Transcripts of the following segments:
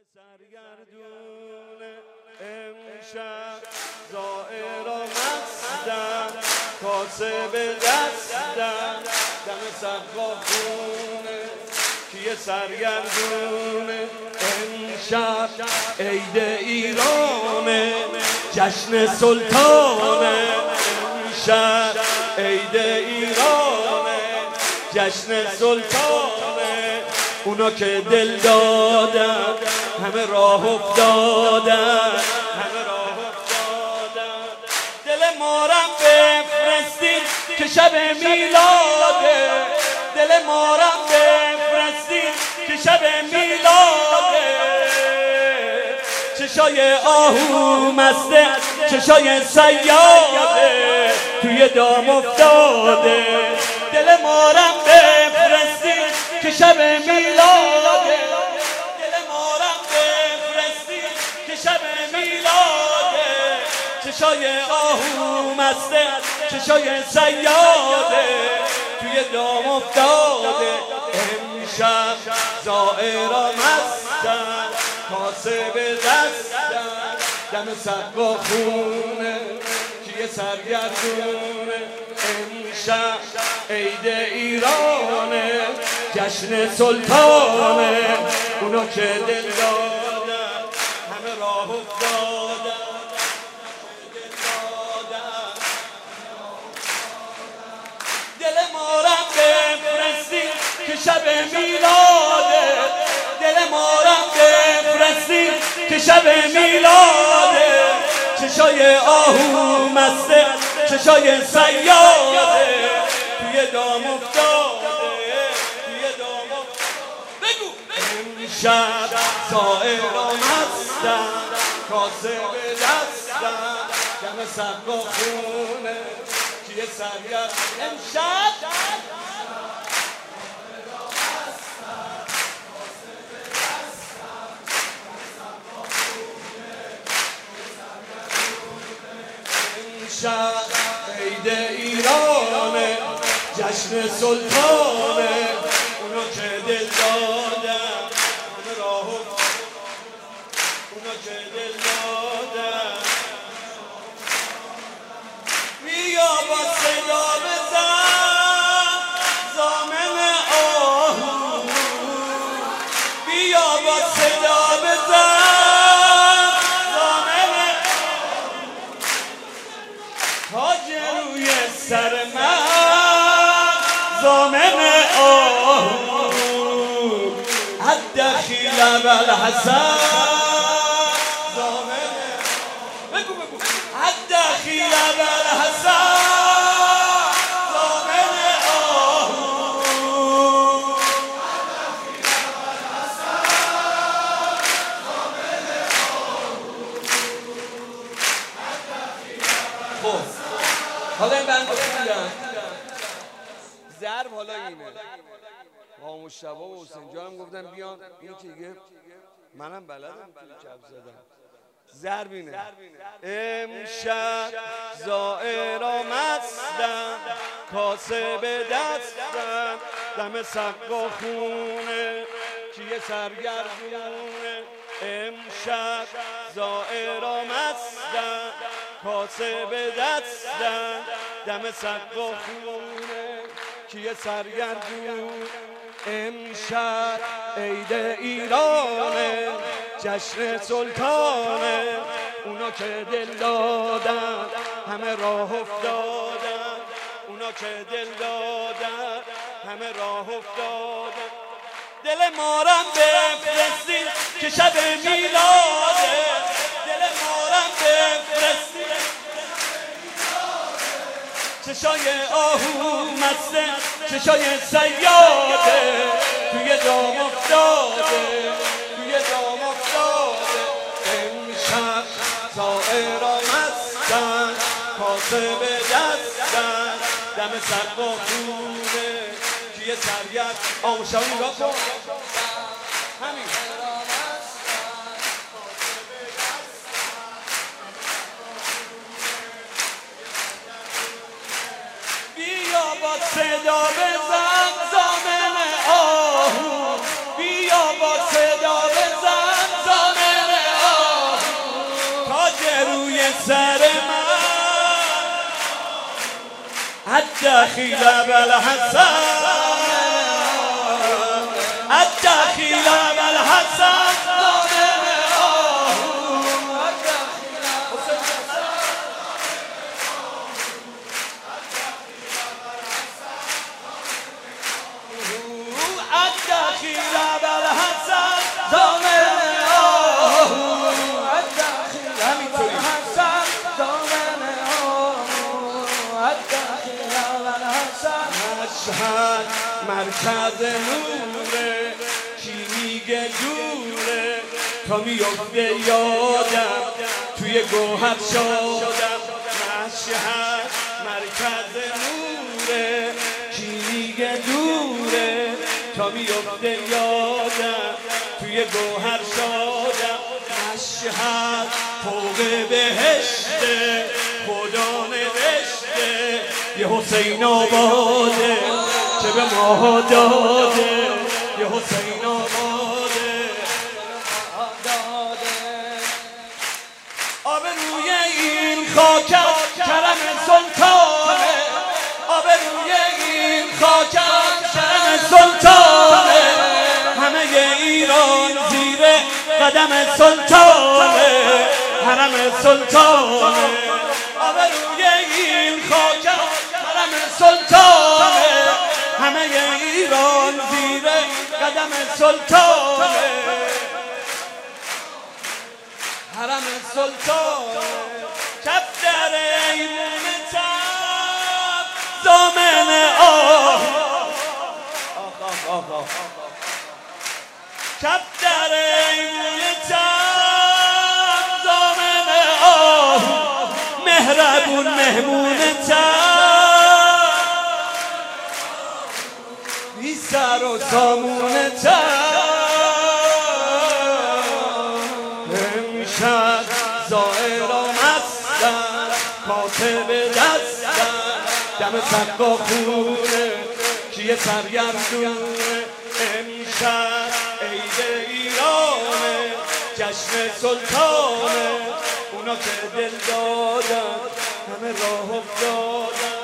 سرگردون امشب زائر و مستم کاسه به دستم دم سقا خونه کیه سرگردون امشب عید ایرانه جشن سلطانه امشب عید ایرانه جشن سلطانه اونا که دل دادن همه راه افتادن همه راه افتادن دل مارم بفرستین که شب میلاده دل مارم بفرستین که شب میلاده چشای آهو مسته چشای سیاده توی دام افتاده دل مارم بفرستین که شب میلاده دل مارم بفرستین که شب میلاده چشای آهو مسته چشای سیاده توی دام افتاده امشب زائرا مستن کاسه به دستن دم سقا خونه کیه سرگردونه امشب عید ایرانه جشن سلطانه اونا که دل دادن همه راه افتادن دل مارم بفرستین که شب میلاده دل مارم بفرستین که شب میلاده چشای آهو مسته چشای سیاده توی دام افتاده توی دام افتاده بگو امشب زائرا مستن کاسه به دستن دم سقا خونه کیه سرگرد امشب امشب عید ایرانه جشن سلطانه اونا که دل دادن همه راه اونا که دل دادن بیا با صدا بزن ضامن آهو بیا با صدا بزن تاج روی سر من ضامن آهو الدخیل والحسن ضامن بگو بگو الدخیل والحسن ضامن آهو خب حالا این بنده خوندم ضرب حالا اینه با مشتبه و حسین جان گفتم بیان این که دیگه منم بلدم توی کف زدم ضرب اینه امشب زائرا مستن کاسه به دستن دم سقا خونه کیه سرگردونه امشب زائرا مستن کاسه به دستن دم سقا خونه کیه سرگردون امشب عید ایرانه جشن سلطانه اونا که دل دادن همه راه افتادن اونا که دل دادن همه راه افتادن دل مارم بفرستین که شب میلاده دل مارم بفرستین چشای آهو مسته چشای سیاده توی دام افتاده توی دام افتاده امشب زائرا مستن کاسه به دستن دم سقا خونه کیه سرگرد آموشا نگاه کن همین بیا با صدا بزن ضامن آهو بیا با صدا بزن سر من الدخيل بالحسن الدخيل بالحسن الدخيل بالحسن دامن آهو الدخيل بالحسن دامن آهو الدخيل بالحسن مشهد مرکز نوره کی میگه دوره تا میفته یادم توی گوهر شادم مشهد مرکز نوره کی میگه دوره تا میفته یادم توی گوهر شادم مشهد فوق بهشته خدا نوشته یه حسین آباده که به ما داده یه حسین آباده آب روی این خاکم کرم سلطانه آب روی این خاکم کرم سلطانه همه ایران زیر قدم سلطانه حرم سلطانه آب روی این خاکم کرم سلطانه همه ایران زیر قدم سلطانه حرم سلطانه کف در ایمون تب دامن آه کف در ایمون تب دامن آه مهربون مهمون تب بی سر و سامون تب امشب زائرا مستن کاسب دستن دم سقا خونه کیه سرگردونه امشب عید ایرانه جشن سلطانه اونا که دل دادن همه راه افتادن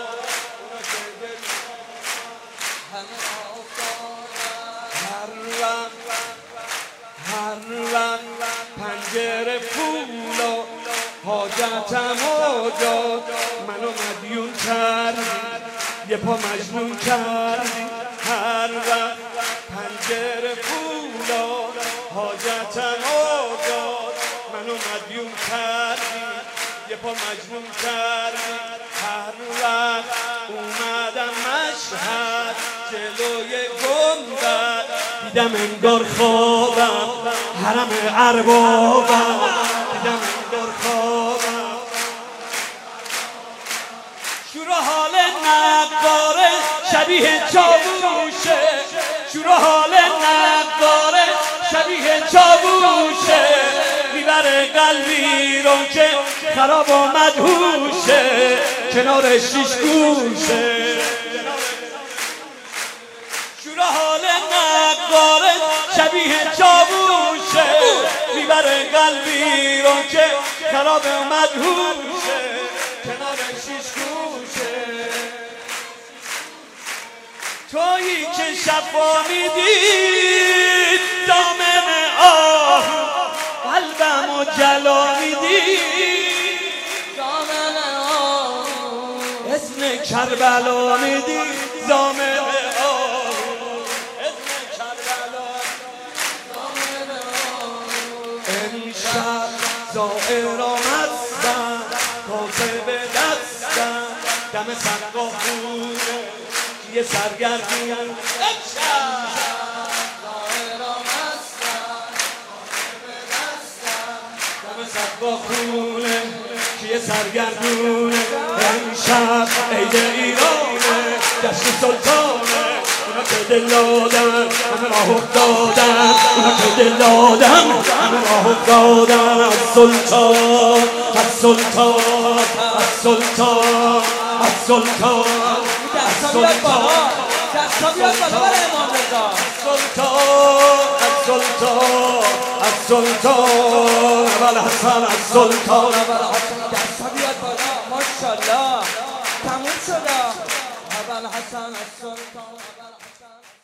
هر وقت پنجره پولا حاجتم داد منو مدیون کردی یه پا مجنون کردی هر وقت پنجره پولا حاجتم داد منو مدیون کردی یه پا مجنون کردی هر وقت اومدم مشهد جلوی گنبد دیدم انگار خوابم حرم اربابم دیدم انگار خوابم شور حال نقاره شبیه چاووشه شور حال نقاره شبیه چاووشه میبره قلبی رو که خراب و مدهوشه کنار شیش گوشه شور حال نقاره شبیه چاووشه میبره قلبی رو که خراب و مدهوشه کنار شیش گوشه تویی که شفا میدید دامن آه قلبم و جلا میدید دامن آه اسم کربلا میدید دامن آه اسم کربلا دامن آه امشب زائرا مستن کاسب دستن دم سقا خونه یه سرگردون امشب زائرا مستن کاسب دستن دم سقا خونه یه سرگردونه امشب عید ایرانه جشن سلطانه اونا که دل دادن همه راه افتادن اونا که دل دادن همه راه افتادن از سلطان از سلطان از سلطان از سلطان از سلطان السلطان السلطان ابوالحسن السلطان ابوالحسن ماشاءالله تموم شده. اول حسن از سلطان، اول حسن